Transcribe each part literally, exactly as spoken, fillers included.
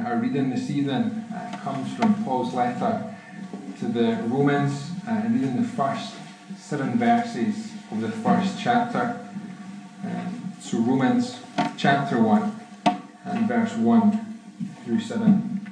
our reading this evening uh, comes from Paul's letter to the Romans, uh, and reading the first seven verses of the first chapter. Um, so Romans chapter one and verse one through seven.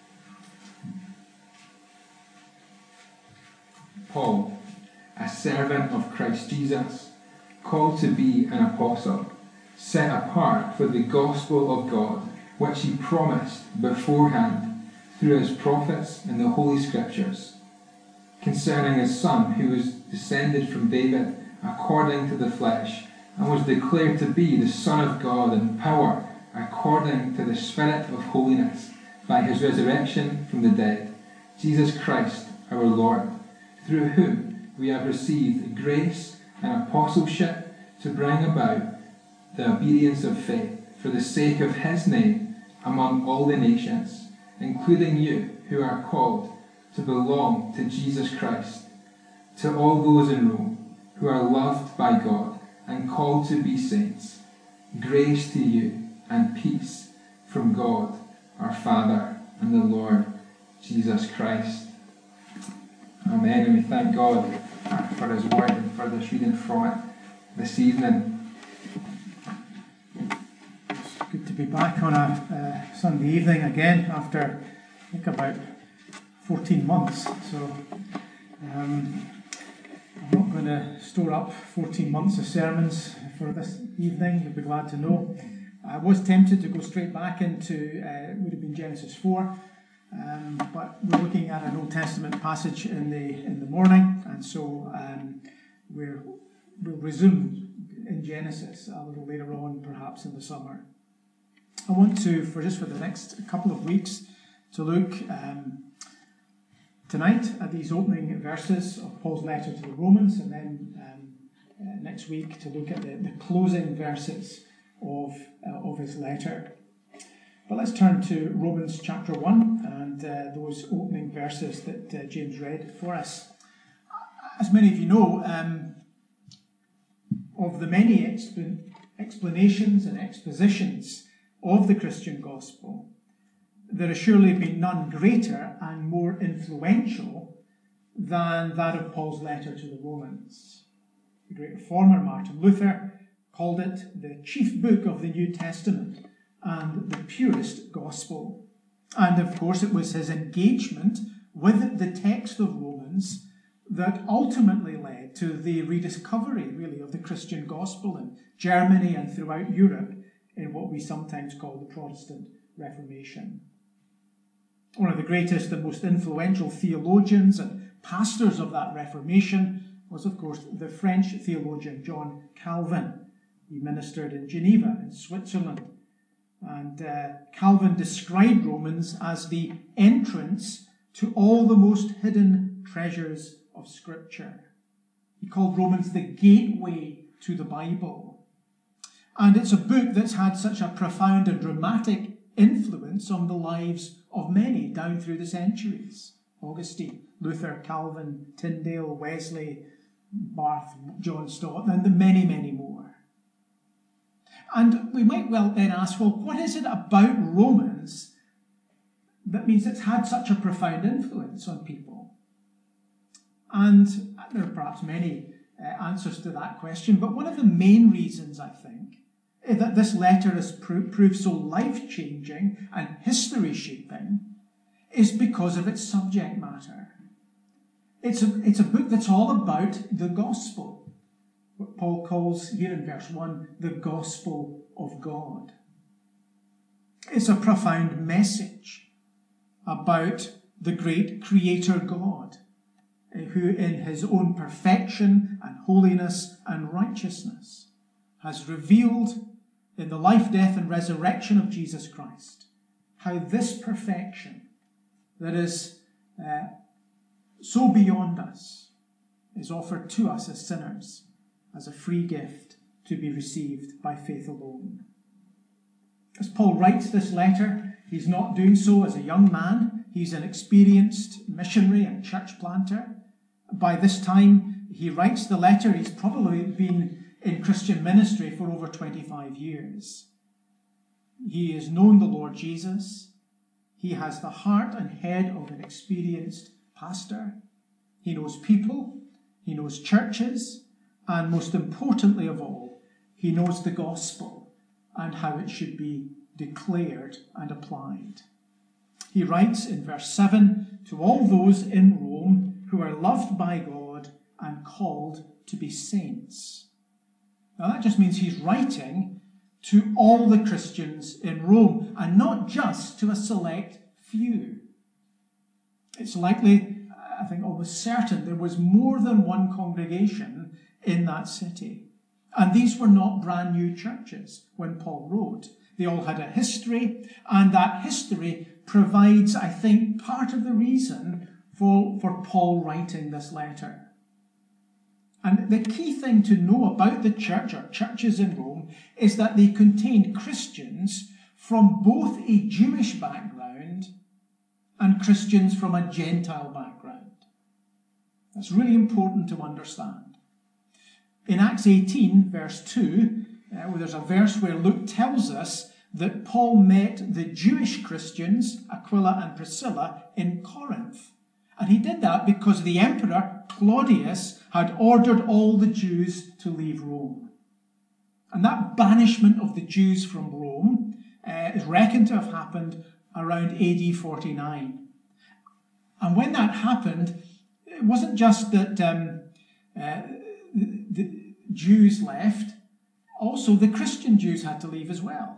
Paul, a servant of Christ Jesus, called to be an apostle, set apart for the gospel of God, which he promised beforehand through his prophets in the Holy Scriptures, concerning his Son, who was descended from David according to the flesh, and was declared to be the Son of God in power, according to the Spirit of holiness, by his resurrection from the dead, Jesus Christ our Lord, through whom we have received grace and apostleship to bring about the obedience of faith for the sake of his name among all the nations, including you who are called to belong to Jesus Christ, to all those in Rome who are loved by God and called to be saints. Grace to you and peace from God our Father and the Lord Jesus Christ. Amen. And we thank God for his word and for this reading from it this evening. It's good to be back on a uh, Sunday evening again after, I think, about fourteen months. So um, I'm not going to store up fourteen months of sermons for this evening. You'll be glad to know. I was tempted to go straight back into, uh, it would have been Genesis four. Um, but we're looking at an Old Testament passage in the in the morning, and so um, we're, we'll resume in Genesis a little later on, perhaps in the summer. I want to, for just for the next couple of weeks, to look um, tonight at these opening verses of Paul's letter to the Romans, and then um, uh, next week to look at the, the closing verses of uh, of his letter. But let's turn to Romans chapter one and uh, those opening verses that uh, James read for us. As many of you know, um, of the many expl- explanations and expositions of the Christian gospel, there has surely been none greater and more influential than that of Paul's letter to the Romans. The great reformer Martin Luther called it the chief book of the New Testament and the purest gospel. And of course it was his engagement with the text of Romans that ultimately led to the rediscovery, really, of the Christian gospel in Germany and throughout Europe in what we sometimes call the Protestant Reformation. One of the greatest and most influential theologians and pastors of that Reformation was, of course, the French theologian John Calvin. He ministered in Geneva in Switzerland. And uh, Calvin described Romans as the entrance to all the most hidden treasures of Scripture. He called Romans the gateway to the Bible. And it's a book that's had such a profound and dramatic influence on the lives of many down through the centuries. Augustine, Luther, Calvin, Tyndale, Wesley, Barth, John Stott, and the many, many more. And we might well then ask, well, what is it about Romans that means it's had such a profound influence on people? And there are perhaps many uh, answers to that question, but one of the main reasons, I think, that this letter has pro- proved so life-changing and history-shaping is because of its subject matter. It's a, it's a book that's all about the gospel. What Paul calls here in verse one, the gospel of God. It's a profound message about the great Creator God, who in his own perfection and holiness and righteousness has revealed in the life, death and resurrection of Jesus Christ how this perfection that is uh, so beyond us is offered to us as sinners as a free gift to be received by faith alone. As Paul writes this letter, he's not doing so as a young man. He's an experienced missionary and church planter. By this time he writes the letter, he's probably been in Christian ministry for over twenty-five years. He has known the Lord Jesus. He has the heart and head of an experienced pastor. He knows people, he knows churches, and most importantly of all, he knows the gospel and how it should be declared and applied. He writes in verse seven, to all those in Rome who are loved by God and called to be saints. Now that just means he's writing to all the Christians in Rome, and not just to a select few. It's likely, I think almost certain, there was more than one congregation in that city. And these were not brand new churches when Paul wrote. They all had a history, and that history provides, I think, part of the reason for, for Paul writing this letter. And the key thing to know about the church, or churches in Rome, is that they contained Christians from both a Jewish background and Christians from a Gentile background. That's really important to understand. In Acts eighteen, verse two, uh, where there's a verse where Luke tells us that Paul met the Jewish Christians, Aquila and Priscilla, in Corinth. And he did that because the emperor, Claudius, had ordered all the Jews to leave Rome. And that banishment of the Jews from Rome uh, is reckoned to have happened around A D forty-nine. And when that happened, it wasn't just that um, uh, the, the Jews left, also the Christian Jews had to leave as well.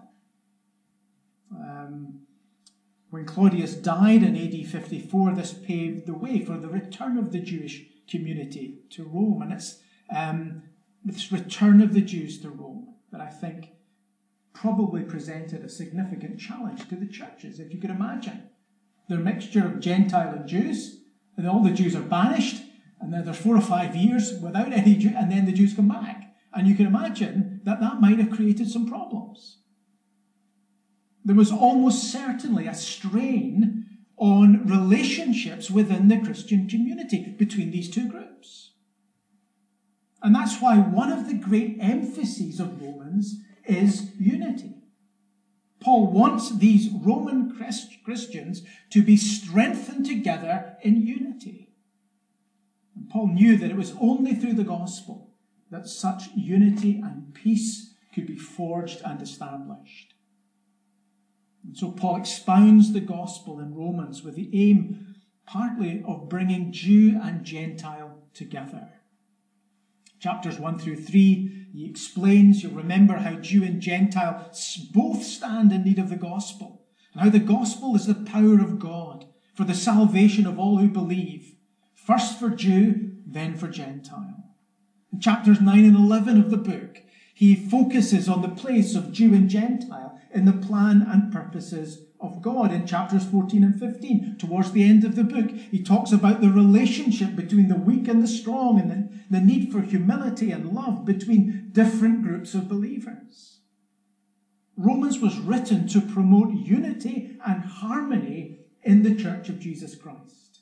Um, when Claudius died in A D fifty-four, this paved the way for the return of the Jewish community to Rome. And it's um, this return of the Jews to Rome that I think probably presented a significant challenge to the churches. If you could imagine, they're a mixture of Gentile and Jews, and all the Jews are banished, and then there's four or five years without any Jew, and then the Jews come back. And you can imagine that that might have created some problems. There was almost certainly a strain on relationships within the Christian community between these two groups. And that's why one of the great emphases of Romans is unity. Paul wants these Roman Christians to be strengthened together in unity. And Paul knew that it was only through the gospel that such unity and peace could be forged and established. And so Paul expounds the gospel in Romans with the aim partly of bringing Jew and Gentile together. Chapters one through three, he explains, you'll remember how Jew and Gentile both stand in need of the gospel, and how the gospel is the power of God for the salvation of all who believe, first for Jew, then for Gentile. In chapters nine and eleven of the book, he focuses on the place of Jew and Gentile in the plan and purposes of God. In chapters fourteen and fifteen, towards the end of the book, he talks about the relationship between the weak and the strong, and the, the need for humility and love between different groups of believers. Romans was written to promote unity and harmony in the Church of Jesus Christ.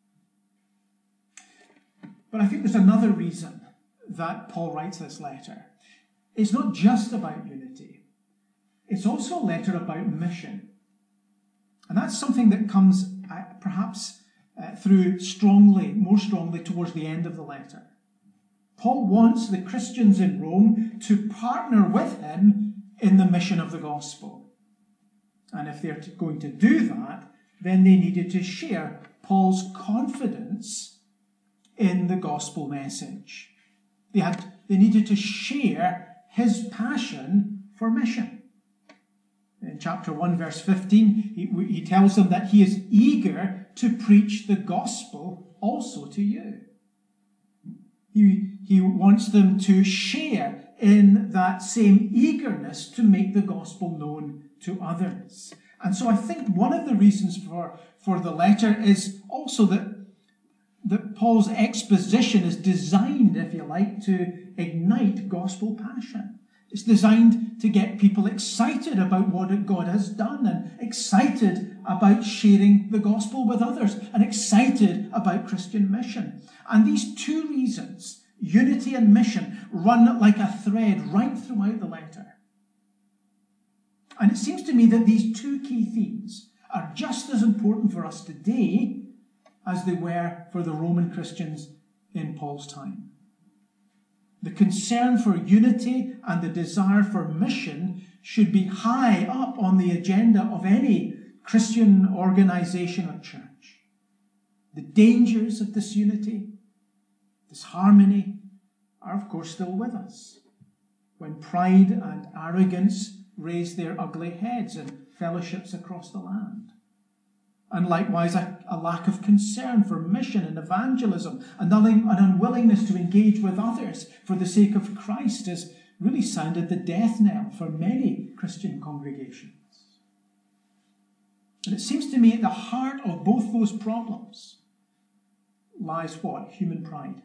But I think there's another reason that Paul writes this letter. It's not just about unity. It's also a letter about mission. And that's something that comes uh, perhaps uh, through strongly, more strongly towards the end of the letter. Paul wants the Christians in Rome to partner with him in the mission of the gospel. And if they're going to do that, then they needed to share Paul's confidence in the gospel message. They had, they needed to share his passion for mission. In chapter one, verse fifteen, he, he tells them that he is eager to preach the gospel also to you. He, he wants them to share in that same eagerness to make the gospel known to others. And so I think one of the reasons for, for the letter is also that, that Paul's exposition is designed, if you like, to ignite gospel passion. It's designed to get people excited about what God has done, and excited about sharing the gospel with others, and excited about Christian mission. And these two reasons, unity and mission, run like a thread right throughout the letter. And it seems to me that these two key themes are just as important for us today as they were for the Roman Christians in Paul's time. The concern for unity and the desire for mission should be high up on the agenda of any Christian organization or church. The dangers of disunity, disharmony, are of course still with us when pride and arrogance raise their ugly heads in fellowships across the land. And likewise a, a lack of concern for mission and evangelism, and an unwillingness to engage with others for the sake of Christ has really sounded the death knell for many Christian congregations. And it seems to me at the heart of both those problems lies what? Human pride.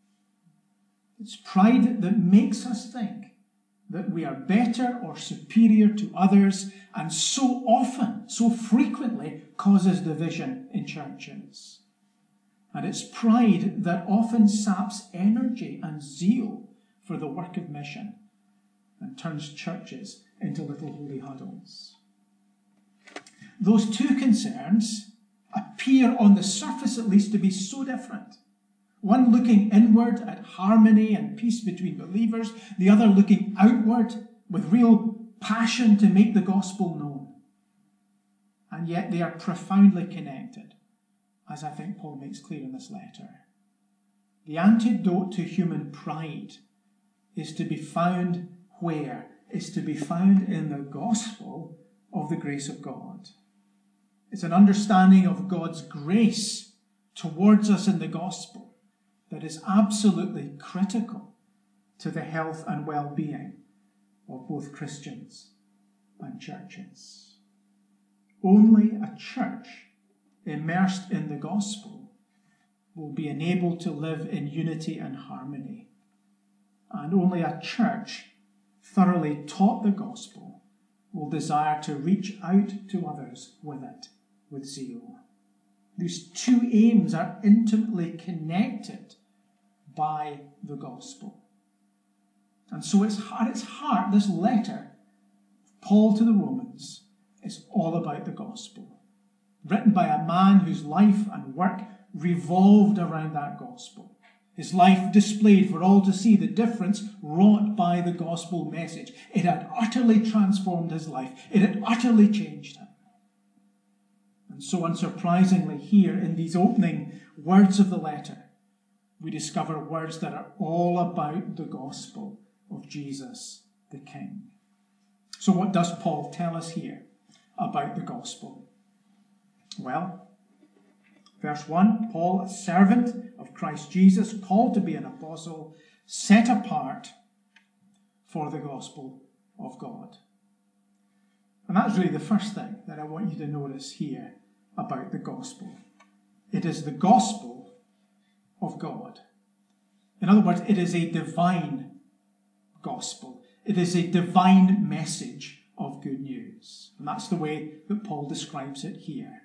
It's pride that makes us think that we are better or superior to others, and so often, so frequently, causes division in churches. And it's pride that often saps energy and zeal for the work of mission and turns churches into little holy huddles. Those two concerns appear on the surface at least to be so different. One looking inward at harmony and peace between believers, the other looking outward with real passion to make the gospel known. And yet they are profoundly connected, as I think Paul makes clear in this letter. The antidote to human pride is to be found where? Is to be found in the gospel of the grace of God. It's an understanding of God's grace towards us in the gospel that is absolutely critical to the health and well-being of both Christians and churches. Only a church immersed in the gospel will be enabled to live in unity and harmony. And only a church thoroughly taught the gospel will desire to reach out to others with it, with zeal. These two aims are intimately connected by the gospel. And so it's at its heart, this letter, Paul to the Romans, is all about the gospel. Written by a man whose life and work revolved around that gospel. His life displayed for all to see the difference wrought by the gospel message. It had utterly transformed his life. It had utterly changed him. And so unsurprisingly here in these opening words of the letter, we discover words that are all about the gospel of Jesus the King. So what does Paul tell us here about the gospel? Well, verse one, Paul, a servant of Christ Jesus, called to be an apostle, set apart for the gospel of God. And that's really the first thing that I want you to notice here about the gospel. It is the gospel of God. In other words, it is a divine gospel. It is a divine message of good news. And that's the way that Paul describes it here.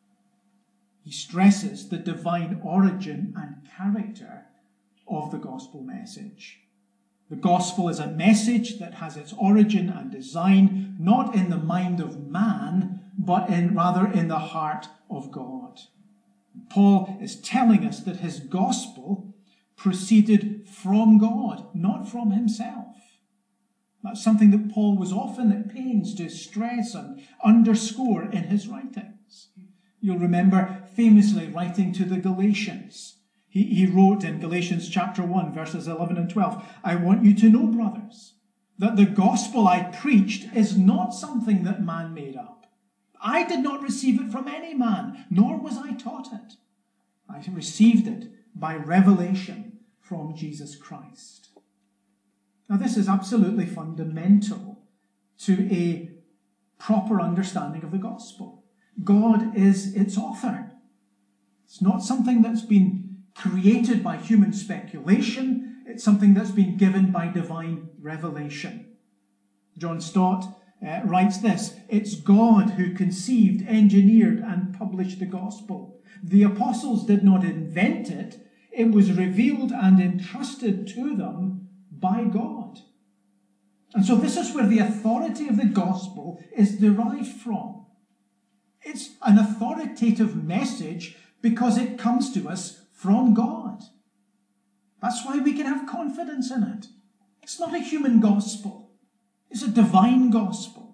He stresses the divine origin and character of the gospel message. The gospel is a message that has its origin and design not in the mind of man, but in rather in the heart of God. Paul is telling us that his gospel proceeded from God, not from himself. That's something that Paul was often at pains to stress and underscore in his writings. You'll remember famously writing to the Galatians. He, he wrote in Galatians chapter one, verses eleven and twelve, I want you to know, brothers, that the gospel I preached is not something that man made up. I did not receive it from any man, nor was I taught it. I received it by revelation from Jesus Christ. Now, this is absolutely fundamental to a proper understanding of the gospel. God is its author. It's not something that's been created by human speculation. It's something that's been given by divine revelation. John Stott Uh, writes this, it's God who conceived, engineered, and published the gospel. The apostles did not invent it. It was revealed and entrusted to them by God. And so this is where the authority of the gospel is derived from. It's an authoritative message because it comes to us from God. That's why we can have confidence in it. It's not a human gospel. It's a divine gospel.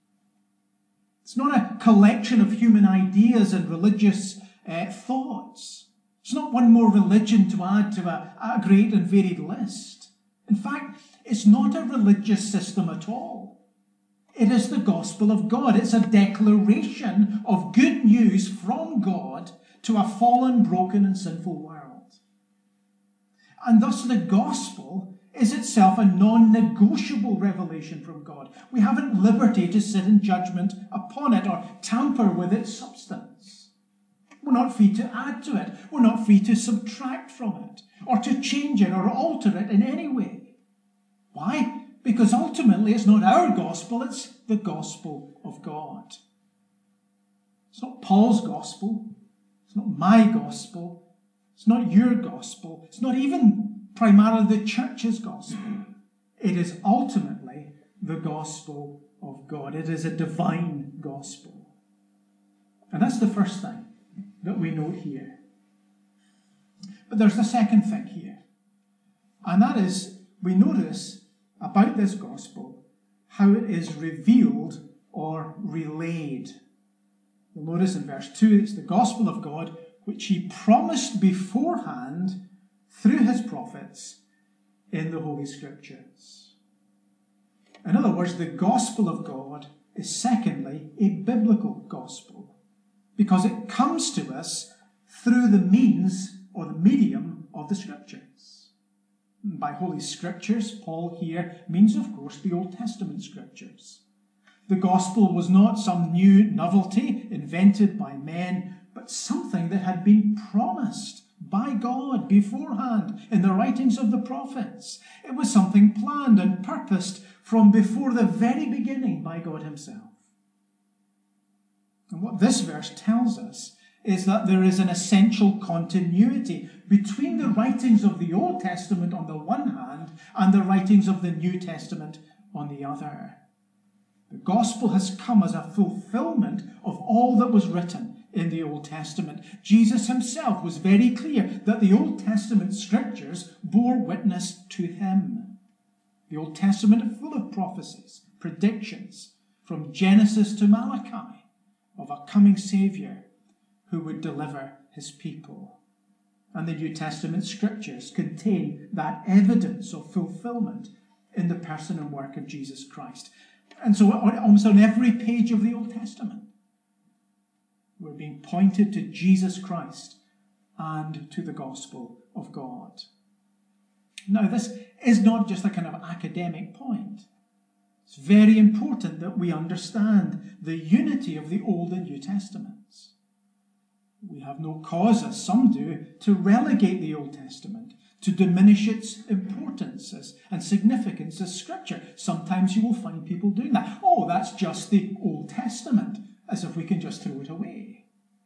It's not a collection of human ideas and religious uh, thoughts. It's not one more religion to add to a, a great and varied list. In fact, it's not a religious system at all. It is the gospel of God. It's a declaration of good news from God to a fallen, broken, and sinful world. And thus the gospel is itself a non-negotiable revelation from God. We haven't liberty to sit in judgment upon it or tamper with its substance. We're not free to add to it. We're not free to subtract from it or to change it or alter it in any way. Why? Because ultimately it's not our gospel, it's the gospel of God. It's not Paul's gospel. It's not my gospel. It's not your gospel. It's not even primarily the church's gospel. It is ultimately the gospel of God. It is a divine gospel. And that's the first thing that we note here. But there's the second thing here. And that is, we notice about this gospel how it is revealed or relayed. You'll notice in verse two, it's the gospel of God which he promised beforehand through his prophets in the Holy Scriptures. In other words, the gospel of God is secondly a biblical gospel because it comes to us through the means or the medium of the Scriptures. By Holy Scriptures, Paul here means, of course, the Old Testament Scriptures. The gospel was not some new novelty invented by men, but something that had been promised by God beforehand in the writings of the prophets. It was something planned and purposed from before the very beginning by God himself. And what this verse tells us is that there is an essential continuity between the writings of the Old Testament on the one hand and the writings of the New Testament on the other. The gospel has come as a fulfillment of all that was written in the Old Testament. Jesus himself was very clear that the Old Testament scriptures bore witness to him. The Old Testament is full of prophecies, predictions, from Genesis to Malachi, of a coming Saviour who would deliver his people. And the New Testament scriptures contain that evidence of fulfillment in the person and work of Jesus Christ. And so almost on every page of the Old Testament, we're being pointed to Jesus Christ and to the gospel of God. Now, this is not just a kind of academic point. It's very important that we understand the unity of the Old and New Testaments. We have no cause, as some do, to relegate the Old Testament, to diminish its importance as, and significance as Scripture. Sometimes you will find people doing that. Oh, that's just the Old Testament, as if we can just throw it away.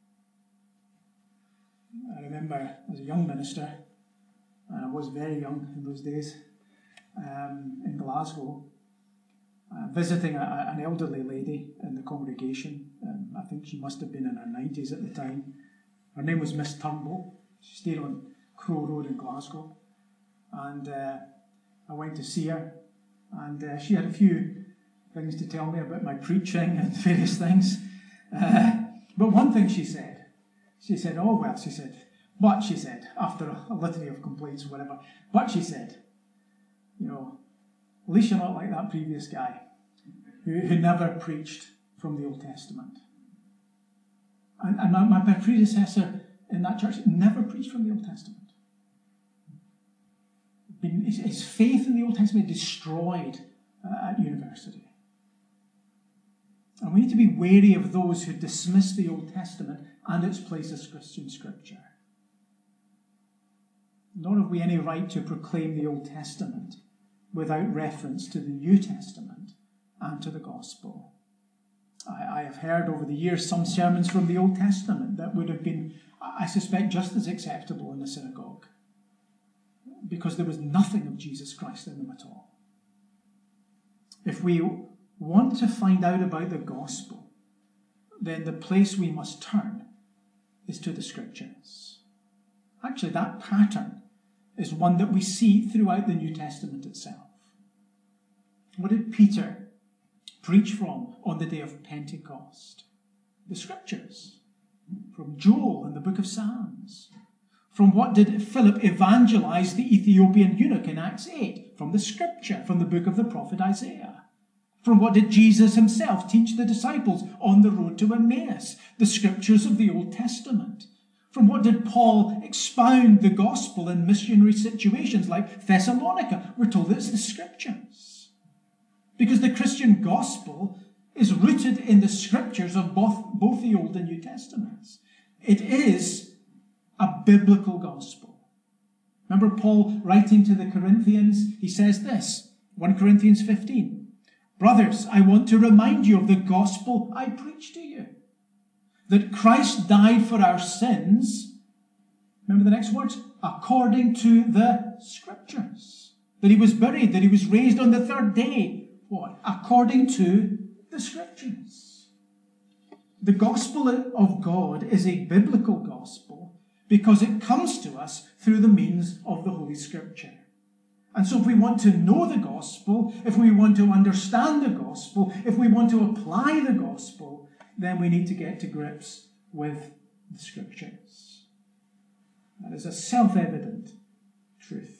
I remember as a young minister, and I was very young in those days, um, in Glasgow, uh, visiting a, an elderly lady in the congregation. Um, I think she must have been in her nineties at the time. Her name was Miss Turnbull. She stayed on Crow Road in Glasgow. And uh, I went to see her, and uh, she had a few things to tell me about my preaching and various things. Uh, but one thing she said, she said, oh well, she said, but she said, after a, a litany of complaints or whatever, but she said, you know, at least you're not like that previous guy who, who never preached from the Old Testament. And, and my, my predecessor in that church never preached from the Old Testament. Been, his, his faith in the Old Testament destroyed uh, at university. And we need to be wary of those who dismiss the Old Testament and its place as Christian Scripture. Nor have we any right to proclaim the Old Testament without reference to the New Testament and to the Gospel. I, I have heard over the years some sermons from the Old Testament that would have been, I suspect, just as acceptable in the synagogue, because there was nothing of Jesus Christ in them at all. If we want to find out about the gospel, then the place we must turn is to the Scriptures. Actually, that pattern is one that we see throughout the New Testament itself. What did Peter preach from on the day of Pentecost? The Scriptures. From Joel and the book of Psalms. From what did Philip evangelize the Ethiopian eunuch in Acts eight? From the Scripture, from the book of the prophet Isaiah. From what did Jesus himself teach the disciples on the road to Emmaus? The Scriptures of the Old Testament. From what did Paul expound the gospel in missionary situations like Thessalonica? We're told it's the Scriptures. Because the Christian gospel is rooted in the Scriptures of both, both the Old and New Testaments. It is a biblical gospel. Remember Paul writing to the Corinthians? He says this, First Corinthians fifteen. Brothers, I want to remind you of the gospel I preached to you. That Christ died for our sins. Remember the next words? According to the Scriptures. That he was buried, that he was raised on the third day. What? According to the Scriptures. The gospel of God is a biblical gospel because it comes to us through the means of the Holy Scripture. And so if we want to know the gospel, if we want to understand the gospel, if we want to apply the gospel, then we need to get to grips with the Scriptures. That is a self-evident truth.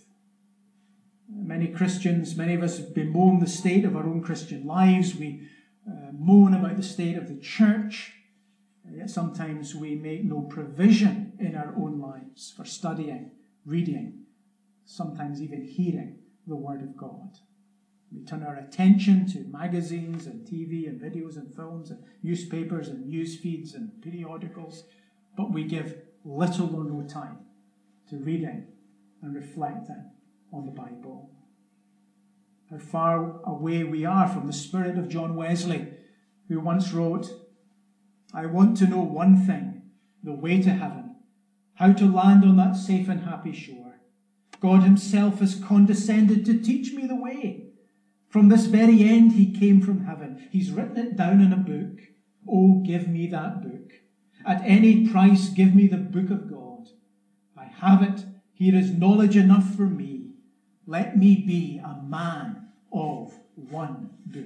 Many Christians, many of us bemoan the state of our own Christian lives. We uh, moan about the state of the church. Yet sometimes we make no provision in our own lives for studying, reading, sometimes even hearing the Word of God. We turn our attention to magazines and T V and videos and films and newspapers and news feeds and periodicals, but we give little or no time to reading and reflecting on the Bible. How far away we are from the spirit of John Wesley, who once wrote, I want to know one thing, the way to heaven, how to land on that safe and happy shore. God himself has condescended to teach me the way. From this very end he came from heaven. He's written it down in a book. Oh, give me that book. At any price, give me the book of God. I have it. Here is knowledge enough for me. Let me be a man of one book.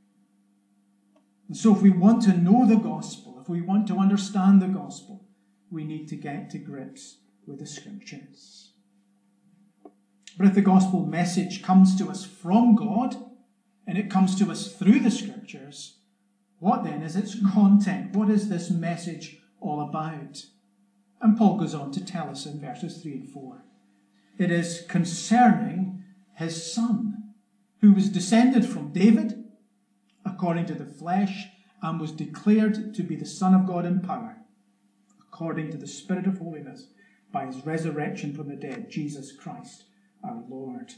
And so if we want to know the gospel, if we want to understand the gospel, we need to get to grips with the Scriptures. But if the gospel message comes to us from God, and it comes to us through the Scriptures, what then is its content? What is this message all about? And Paul goes on to tell us in verses three and four. It is concerning his Son, who was descended from David, according to the flesh, and was declared to be the Son of God in power, according to the Spirit of holiness, by his resurrection from the dead, Jesus Christ, our Lord.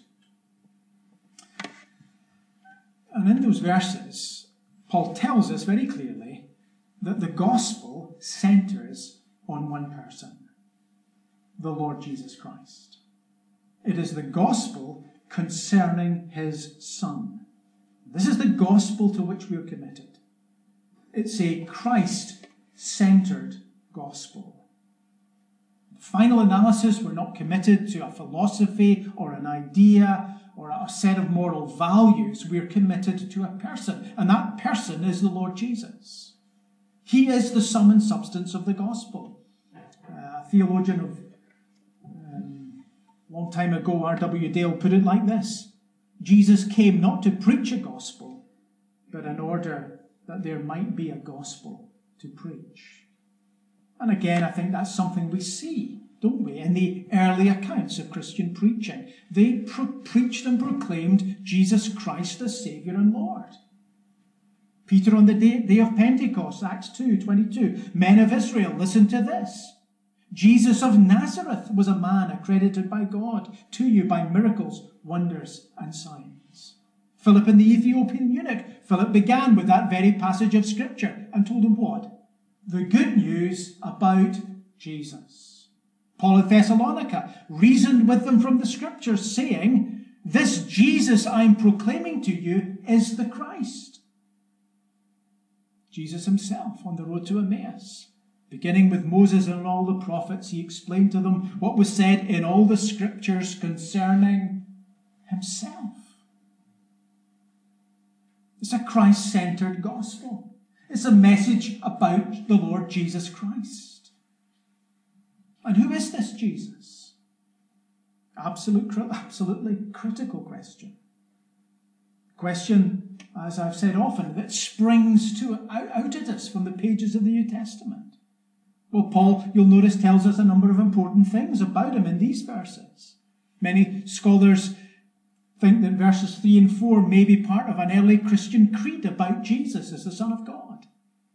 And in those verses, Paul tells us very clearly that the gospel centers on one person, the Lord Jesus Christ. It is the gospel concerning his Son. This is the gospel to which we are committed. It's a Christ-centered gospel. Final analysis, we're not committed to a philosophy or an idea or a set of moral values. We're committed to a person, and that person is the Lord Jesus. He is the sum and substance of the gospel. Uh, a theologian of um, a long time ago, R W Dale, put it like this. Jesus came not to preach a gospel, but in order that there might be a gospel to preach. And again, I think that's something we see, don't we, in the early accounts of Christian preaching. They pro- preached and proclaimed Jesus Christ as Saviour and Lord. Peter on the day, day of Pentecost, Acts two twenty-two. Men of Israel, listen to this. Jesus of Nazareth was a man accredited by God to you by miracles, wonders, and signs. Philip and the Ethiopian eunuch. Philip began with that very passage of Scripture and told him what? The good news about Jesus. Paul at Thessalonica reasoned with them from the Scriptures, saying, this Jesus I'm proclaiming to you is the Christ. Jesus himself on the road to Emmaus. Beginning with Moses and all the prophets, he explained to them what was said in all the scriptures concerning himself. It's a Christ-centered gospel. It's a message about the Lord Jesus Christ. And who is this Jesus? Absolute, absolutely critical question. Question, as I've said often, that springs to out, out at us from the pages of the New Testament. Well, Paul, you'll notice, tells us a number of important things about him in these verses. Many scholars think that verses three and four may be part of an early Christian creed about Jesus as the Son of God.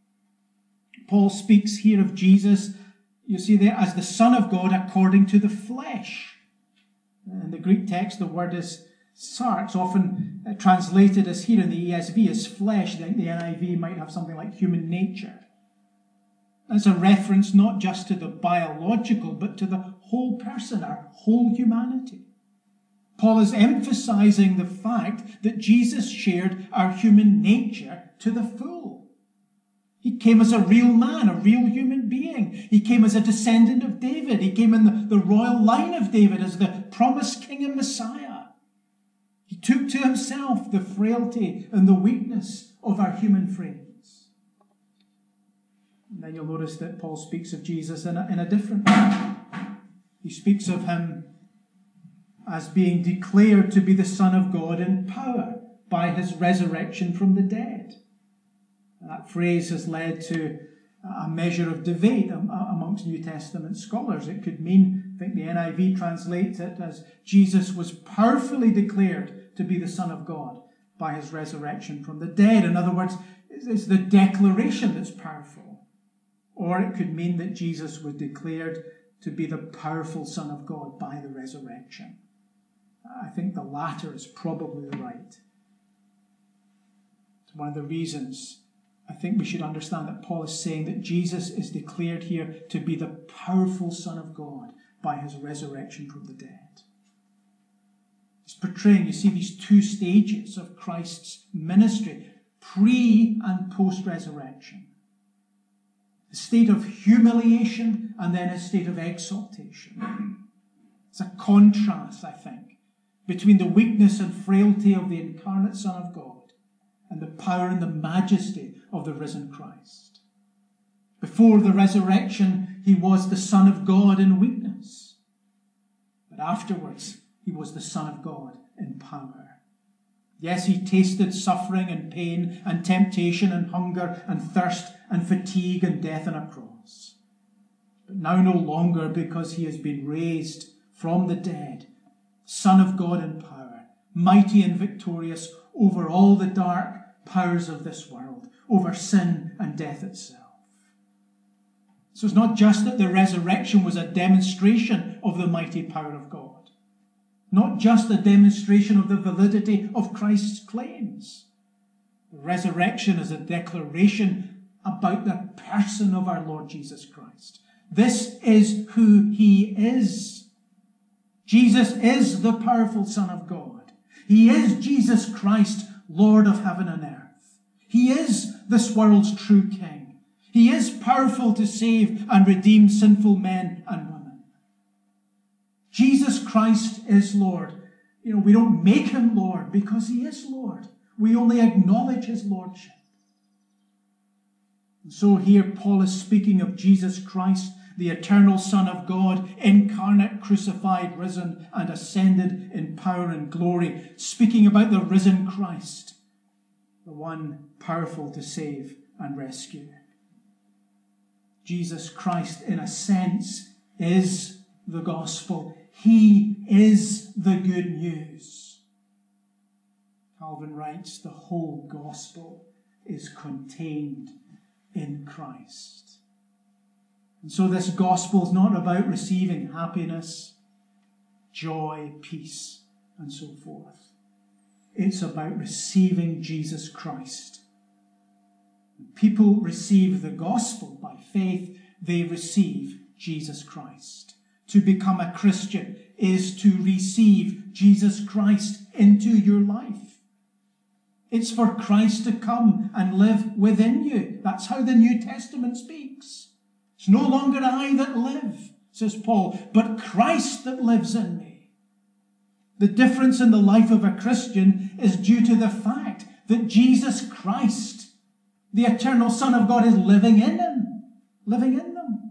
Paul speaks here of Jesus, you see there, as the Son of God according to the flesh. In the Greek text, the word is sarx, often translated as here in the E S V as flesh. I think the N I V might have something like human nature. That's a reference not just to the biological, but to the whole person, our whole humanity. Paul is emphasizing the fact that Jesus shared our human nature to the full. He came as a real man, a real human being. He came as a descendant of David. He came in the, the royal line of David as the promised king and Messiah. He took to himself the frailty and the weakness of our human frames. And then you'll notice that Paul speaks of Jesus in a, in a different way. He speaks of him as being declared to be the Son of God in power by his resurrection from the dead. That phrase has led to a measure of debate amongst New Testament scholars. It could mean, I think the N I V translates it as Jesus was powerfully declared to be the Son of God by his resurrection from the dead. In other words, it's the declaration that's powerful. Or it could mean that Jesus was declared to be the powerful Son of God by the resurrection. I think the latter is probably the right. It's one of the reasons I think we should understand that Paul is saying that Jesus is declared here to be the powerful Son of God by his resurrection from the dead. He's portraying, you see, these two stages of Christ's ministry, pre and post-resurrection. A state of humiliation and then a state of exaltation. It's a contrast, I think, between the weakness and frailty of the incarnate Son of God and the power and the majesty of the risen Christ. Before the resurrection, he was the Son of God in weakness. But afterwards, he was the Son of God in power. Yes, he tasted suffering and pain and temptation and hunger and thirst and fatigue and death on a cross. But now no longer, because he has been raised from the dead, Son of God in power, mighty and victorious over all the dark powers of this world, over sin and death itself. So it's not just that the resurrection was a demonstration of the mighty power of God, not just a demonstration of the validity of Christ's claims. The resurrection is a declaration about the person of our Lord Jesus Christ. This is who he is. Jesus is the powerful Son of God. He is Jesus Christ, Lord of heaven and earth. He is this world's true King. He is powerful to save and redeem sinful men and women. Jesus Christ is Lord. You know, we don't make him Lord because he is Lord. We only acknowledge his lordship. And so here Paul is speaking of Jesus Christ, the eternal Son of God, incarnate, crucified, risen, and ascended in power and glory, speaking about the risen Christ, the one powerful to save and rescue. Jesus Christ, in a sense, is the gospel. He is the good news. Calvin writes, the whole gospel is contained in Christ. And so this gospel is not about receiving happiness, joy, peace, and so forth. It's about receiving Jesus Christ. When people receive the gospel by faith, they receive Jesus Christ. To become a Christian is to receive Jesus Christ into your life. It's for Christ to come and live within you. That's how the New Testament speaks. It's no longer I that live, says Paul, but Christ that lives in me. The difference in the life of a Christian is due to the fact that Jesus Christ, the eternal Son of God, is living in him, living in them.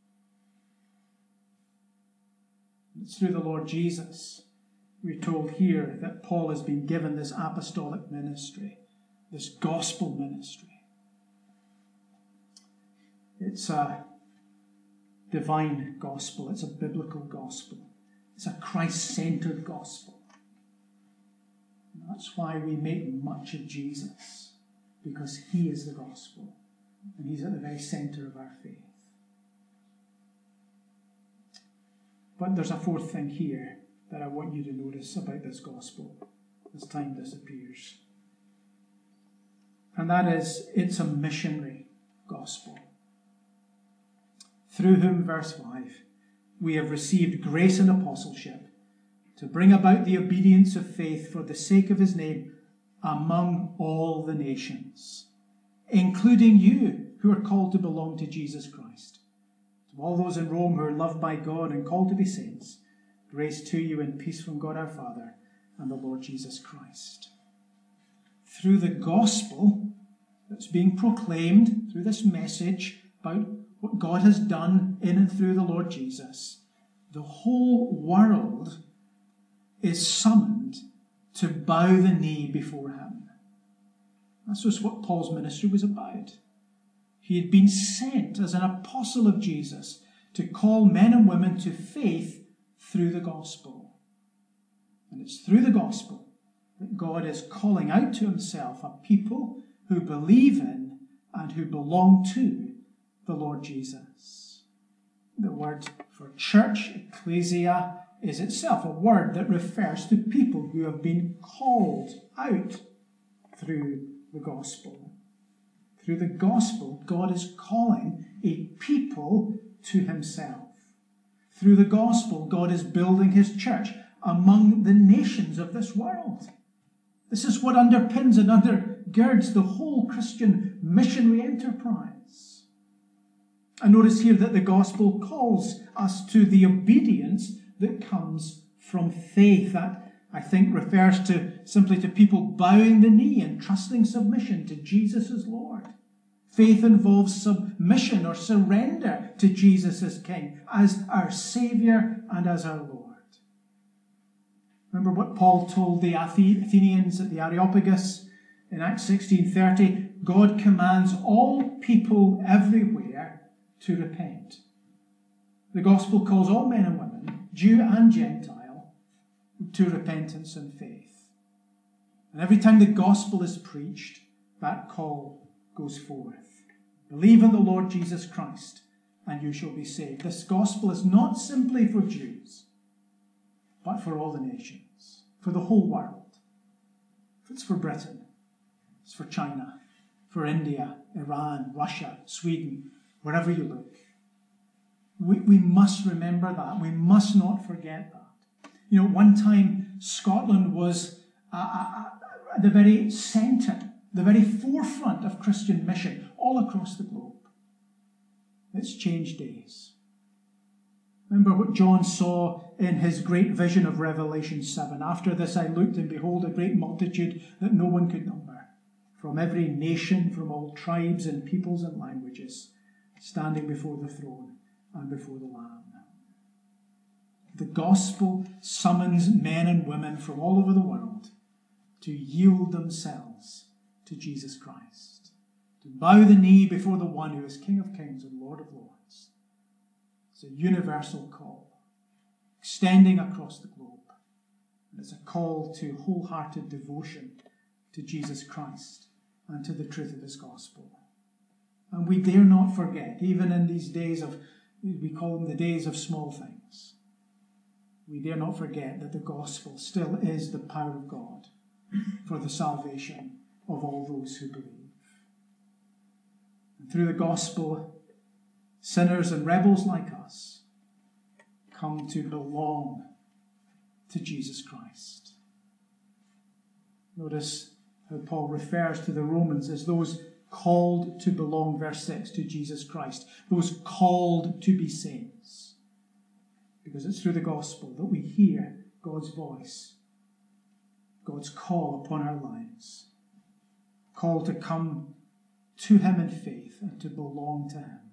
It's through the Lord Jesus, we're told here, that Paul has been given this apostolic ministry, this gospel ministry. It's a divine gospel. It's a biblical gospel. It's a Christ-centered gospel. And that's why we make much of Jesus, because he is the gospel, and he's at the very center of our faith. But there's a fourth thing here that I want you to notice about this gospel as time disappears. And that is, it's a missionary gospel. Through whom, verse five, we have received grace and apostleship to bring about the obedience of faith for the sake of his name among all the nations, including you who are called to belong to Jesus Christ. To all those in Rome who are loved by God and called to be saints, grace to you and peace from God our Father and the Lord Jesus Christ. Through the gospel that's being proclaimed, through this message about what God has done in and through the Lord Jesus, the whole world is summoned to bow the knee before him. That's just what Paul's ministry was about. He had been sent as an apostle of Jesus to call men and women to faith through the gospel. And it's through the gospel that God is calling out to himself a people who believe in and who belong to the Lord Jesus. The word for church, ecclesia, is itself a word that refers to people who have been called out through the gospel. Through the gospel, God is calling a people to himself. Through the gospel, God is building his church among the nations of this world. This is what underpins and undergirds the whole Christian missionary enterprise. And notice here that the gospel calls us to the obedience that comes from faith. That, I think, refers to simply to people bowing the knee and trusting submission to Jesus as Lord. Faith involves submission or surrender to Jesus as King, as our Saviour and as our Lord. Remember what Paul told the Athenians at the Areopagus in Acts sixteen thirty, God commands all people everywhere to repent. The gospel calls all men and women, Jew and Gentile, to repentance and faith. And every time the gospel is preached, that call goes forth. Believe in the Lord Jesus Christ, and you shall be saved. This gospel is not simply for Jews, but for all the nations, for the whole world. It's for Britain, it's for China, for India, Iran, Russia, Sweden, wherever you look. We, we must remember that. We must not forget that. You know, one time Scotland was uh, uh, at the very centre, the very forefront of Christian mission all across the globe. It's changed days. Remember what John saw in his great vision of Revelation seven. After this I looked, and behold, a great multitude that no one could number, from every nation, from all tribes and peoples and languages, standing before the throne and before the Lamb. The gospel summons men and women from all over the world to yield themselves to Jesus Christ, to bow the knee before the one who is King of Kings and Lord of Lords. It's a universal call, extending across the globe. And it's a call to wholehearted devotion to Jesus Christ and to the truth of his gospel. And we dare not forget, even in these days of, we call them the days of small things, we dare not forget that the gospel still is the power of God for the salvation of all those who believe. And through the gospel, sinners and rebels like us come to belong to Jesus Christ. Notice how Paul refers to the Romans as those called to belong, verse six, to Jesus Christ, those called to be saints. Because it's through the gospel that we hear God's voice, God's call upon our lives, call to come to him in faith and to belong to him.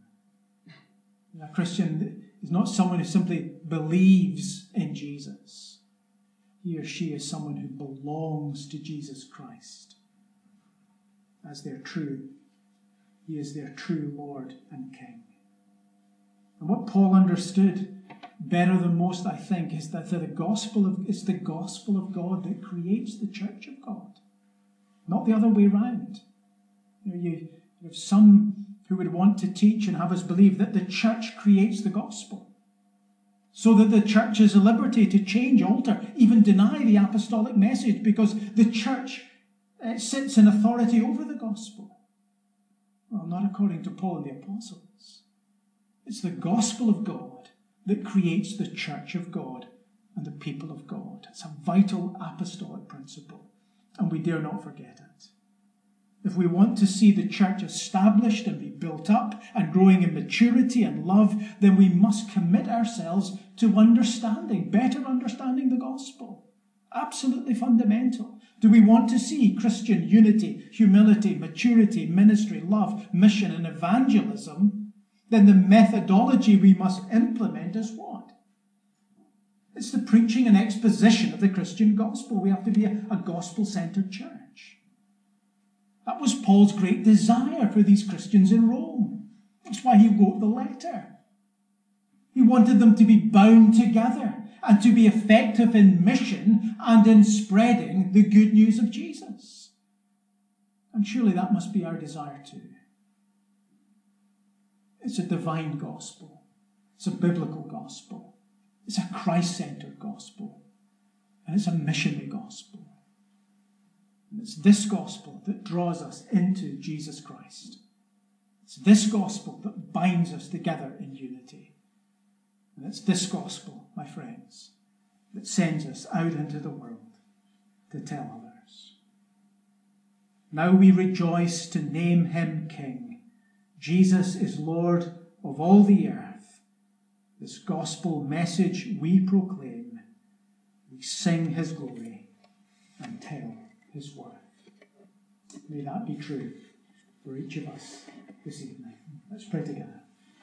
A Christian is not someone who simply believes in Jesus. He or she is someone who belongs to Jesus Christ as their true. He is their true Lord and King. And what Paul understood better than most, I think, is that the gospel of it's the gospel of God that creates the church of God, not the other way round. You know, you, you have some who would want to teach and have us believe that the church creates the gospel, so that the church has a liberty to change, alter, even deny the apostolic message, because the church uh, sits in authority over the gospel. Well, not according to Paul and the apostles. It's the gospel of God that creates the church of God and the people of God. It's a vital apostolic principle, and we dare not forget it. If we want to see the church established and be built up and growing in maturity and love, then we must commit ourselves to understanding, better understanding the gospel. Absolutely fundamental. Do we want to see Christian unity, humility, maturity, ministry, love, mission, and evangelism? Then the methodology we must implement is what? It's the preaching and exposition of the Christian gospel. We have to be a, a gospel-centered church. That was Paul's great desire for these Christians in Rome. That's why he wrote the letter. He wanted them to be bound together and to be effective in mission and in spreading the good news of Jesus. And surely that must be our desire too. It's a divine gospel. It's a biblical gospel. It's a Christ-centered gospel. And it's a missionary gospel. And it's this gospel that draws us into Jesus Christ. It's this gospel that binds us together in unity. And it's this gospel, my friends, that sends us out into the world to tell others. Now we rejoice to name him King. Jesus is Lord of all the earth. This gospel message we proclaim. We sing his glory and tell his word. May that be true for each of us this evening. Let's pray together.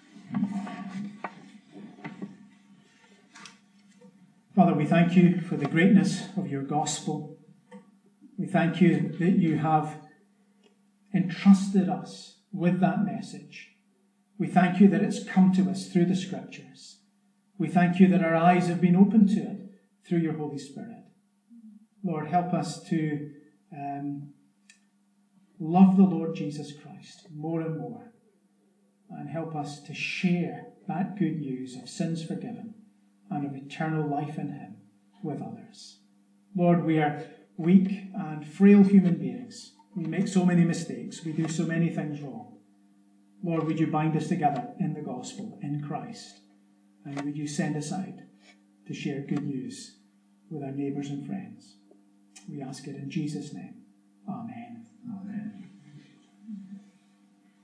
Father, we thank you for the greatness of your gospel. We thank you that you have entrusted us with that message. We thank you that it's come to us through the scriptures. We thank you that our eyes have been opened to it through your Holy Spirit. Lord, help us to um, love the Lord Jesus Christ more and more, and help us to share that good news of sins forgiven and of eternal life in him with others. Lord, we are weak and frail human beings. We make so many mistakes. We do so many things wrong. Lord, would you bind us together in the gospel, in Christ, and would you send us out to share good news with our neighbours and friends. We ask it in Jesus' name. Amen. Amen.